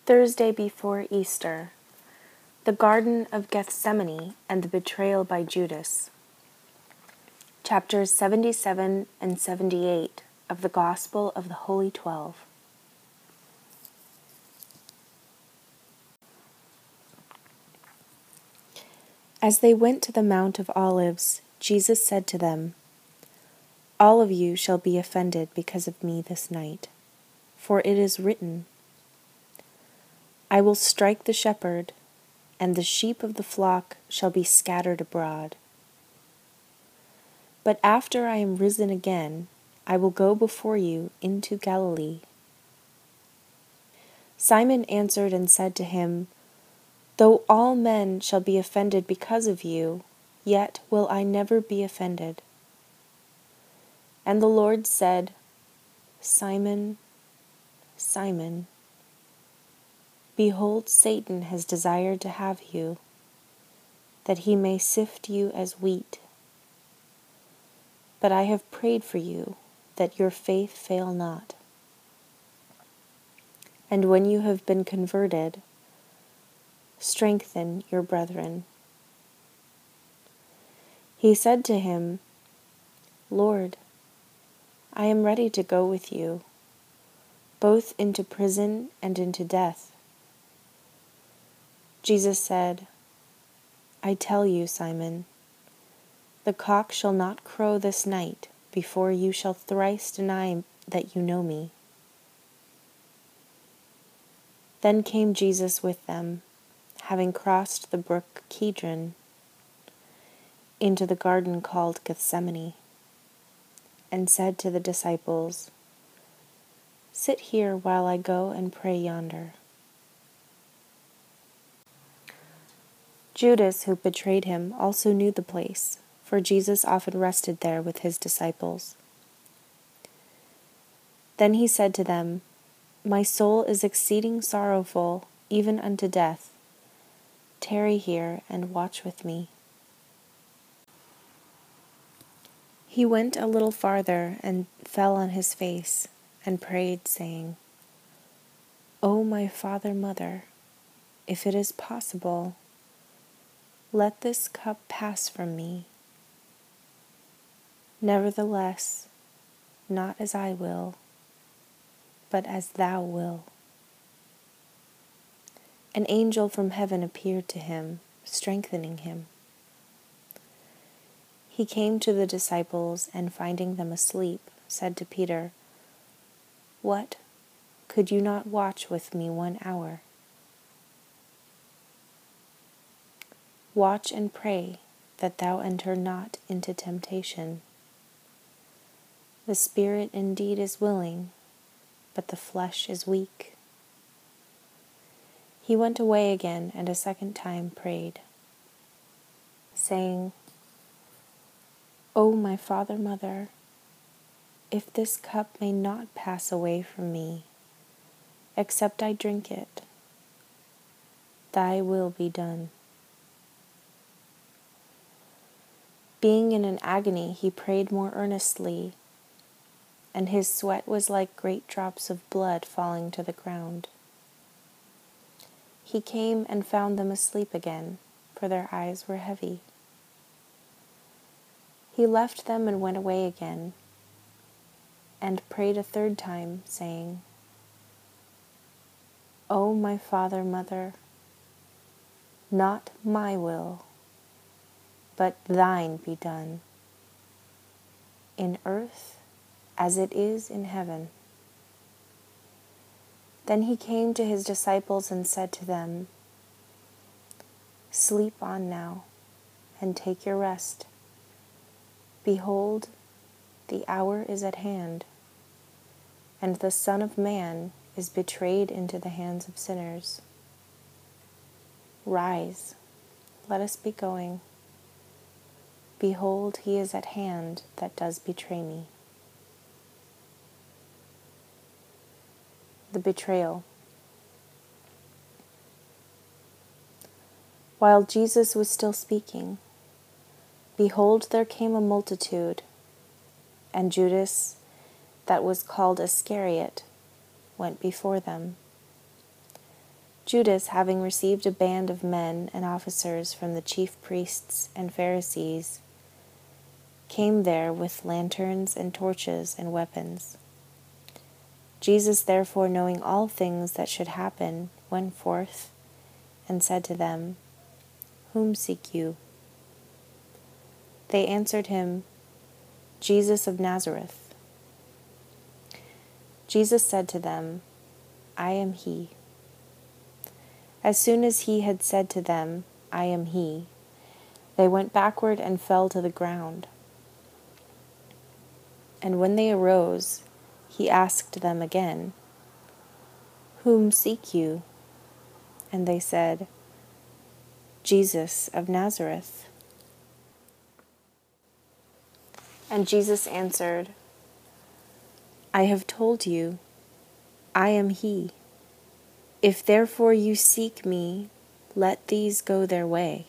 Thursday before Easter, the Garden of Gethsemane and the betrayal by Judas. Chapters 77 and 78 of the Gospel of the Holy 12. As they went to the Mount of Olives, Jesus said to them, "All of you shall be offended because of me this night, for it is written, 'I will strike the shepherd, and the sheep of the flock shall be scattered abroad.' But after I am risen again, I will go before you into Galilee." Simon answered and said to him, "Though all men shall be offended because of you, yet will I never be offended." And the Lord said, "Simon, Simon, behold, Satan has desired to have you, that he may sift you as wheat. But I have prayed for you, that your faith fail not. And when you have been converted, strengthen your brethren." He said to him, "Lord, I am ready to go with you, both into prison and into death." Jesus said, "I tell you, Simon, the cock shall not crow this night before you shall thrice deny that you know me." Then came Jesus with them, having crossed the brook Kidron, into the garden called Gethsemane, and said to the disciples, "Sit here while I go and pray yonder." Judas, who betrayed him, also knew the place, for Jesus often rested there with his disciples. Then he said to them, "My soul is exceeding sorrowful, even unto death. Tarry here and watch with me." He went a little farther and fell on his face and prayed, saying, "O my Father, Mother, if it is possible, let this cup pass from me. Nevertheless, not as I will, but as thou wilt." An angel from heaven appeared to him, strengthening him. He came to the disciples, and finding them asleep, said to Peter, "What? Could you not watch with me 1 hour? Watch and pray, that thou enter not into temptation. The spirit indeed is willing, but the flesh is weak." He went away again and a second time prayed, saying, "O my Father, Mother, if this cup may not pass away from me, except I drink it, thy will be done." Being in an agony, he prayed more earnestly, and his sweat was like great drops of blood falling to the ground. He came and found them asleep again, for their eyes were heavy. He left them and went away again, and prayed a third time, saying, "O my Father, Mother, not my will, but thine be done, in earth as it is in heaven." Then he came to his disciples and said to them, "Sleep on now, and take your rest. Behold, the hour is at hand, and the Son of Man is betrayed into the hands of sinners. Rise, let us be going. Behold, he is at hand that does betray me." The betrayal. While Jesus was still speaking, behold, there came a multitude, and Judas, that was called Iscariot, went before them. Judas, having received a band of men and officers from the chief priests and Pharisees, came there with lanterns and torches and weapons. Jesus, therefore, knowing all things that should happen, went forth and said to them, "Whom seek you?" They answered him, "Jesus of Nazareth." Jesus said to them, "I am he." As soon as he had said to them, "I am he," they went backward and fell to the ground. And when they arose, he asked them again, "Whom seek you?" And they said, "Jesus of Nazareth." And Jesus answered, "I have told you, I am he. If therefore you seek me, let these go their way."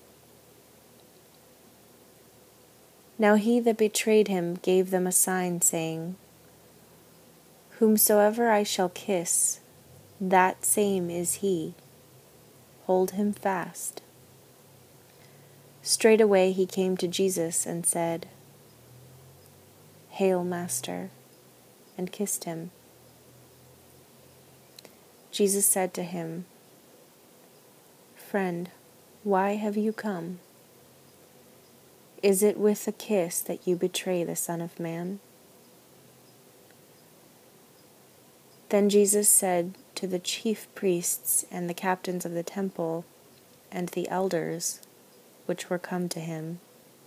Now he that betrayed him gave them a sign, saying, "Whomsoever I shall kiss, that same is he. Hold him fast." Straightway he came to Jesus and said, "Hail, Master," and kissed him. Jesus said to him, "Friend, why have you come? Is it with a kiss that you betray the Son of Man?" Then Jesus said to the chief priests and the captains of the temple and the elders which were come to him,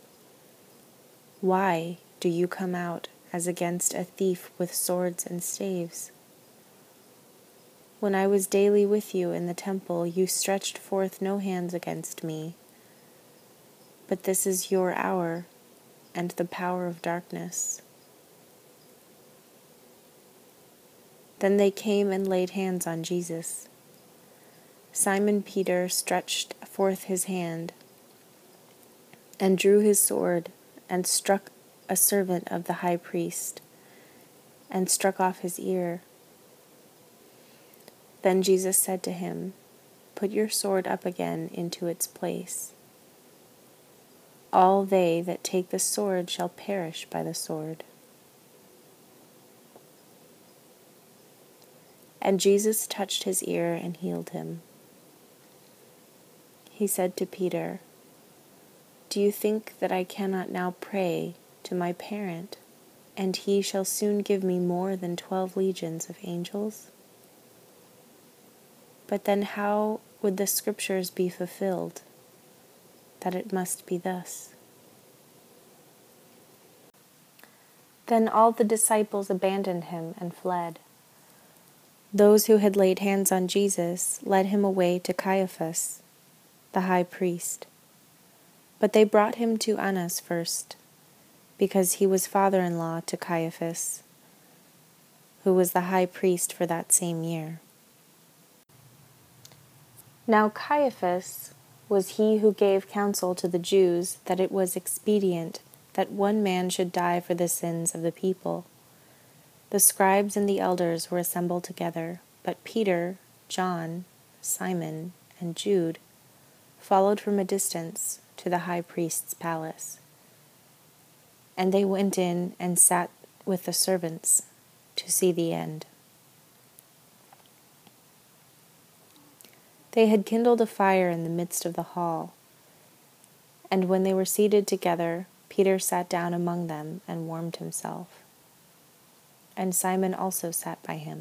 "Why do you come out as against a thief with swords and staves? When I was daily with you in the temple, you stretched forth no hands against me. But this is your hour and the power of darkness." Then they came and laid hands on Jesus. Simon Peter stretched forth his hand and drew his sword and struck a servant of the high priest and struck off his ear. Then Jesus said to him, "Put your sword up again into its place. All they that take the sword shall perish by the sword." And Jesus touched his ear and healed him. He said to Peter, "Do you think that I cannot now pray to my parent, and he shall soon give me more than 12 legions of angels?" But then how would the scriptures be fulfilled, that it must be thus? Then all the disciples abandoned him and fled. Those who had laid hands on Jesus led him away to Caiaphas, the high priest. But they brought him to Annas first, because he was father-in-law to Caiaphas, who was the high priest for that same year. Now Caiaphas was he who gave counsel to the Jews that it was expedient that one man should die for the sins of the people. The scribes and the elders were assembled together, but Peter, John, Simon, and Jude followed from a distance to the high priest's palace. And they went in and sat with the servants to see the end. They had kindled a fire in the midst of the hall, and when they were seated together, Peter sat down among them and warmed himself. And Simon also sat by him.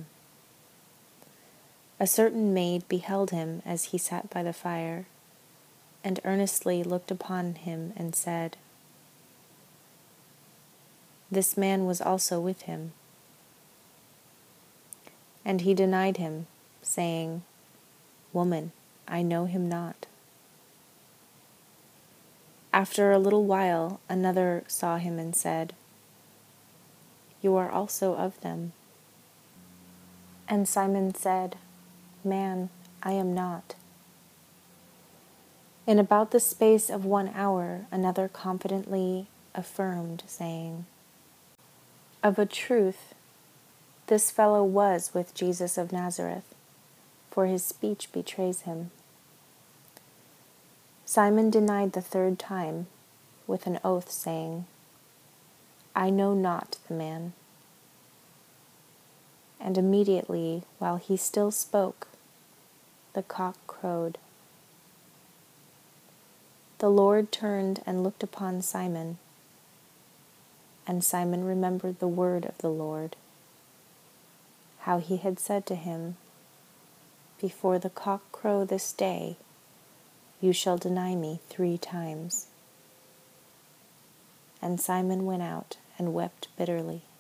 A certain maid beheld him as he sat by the fire, and earnestly looked upon him and said, "This man was also with him." And he denied him, saying, "Woman, I know him not." After a little while, another saw him and said, "You are also of them." And Simon said, "Man, I am not." In about the space of 1 hour, another confidently affirmed, saying, "Of a truth, this fellow was with Jesus of Nazareth." for his speech betrays him. Simon denied the third time, with an oath, saying, I know not the man. And immediately, while he still spoke, the cock crowed. The Lord turned and looked upon Simon, and Simon remembered the word of the Lord, how he had said to him, Before the cock crow this day, you shall deny me 3 times. And Simon went out and wept bitterly.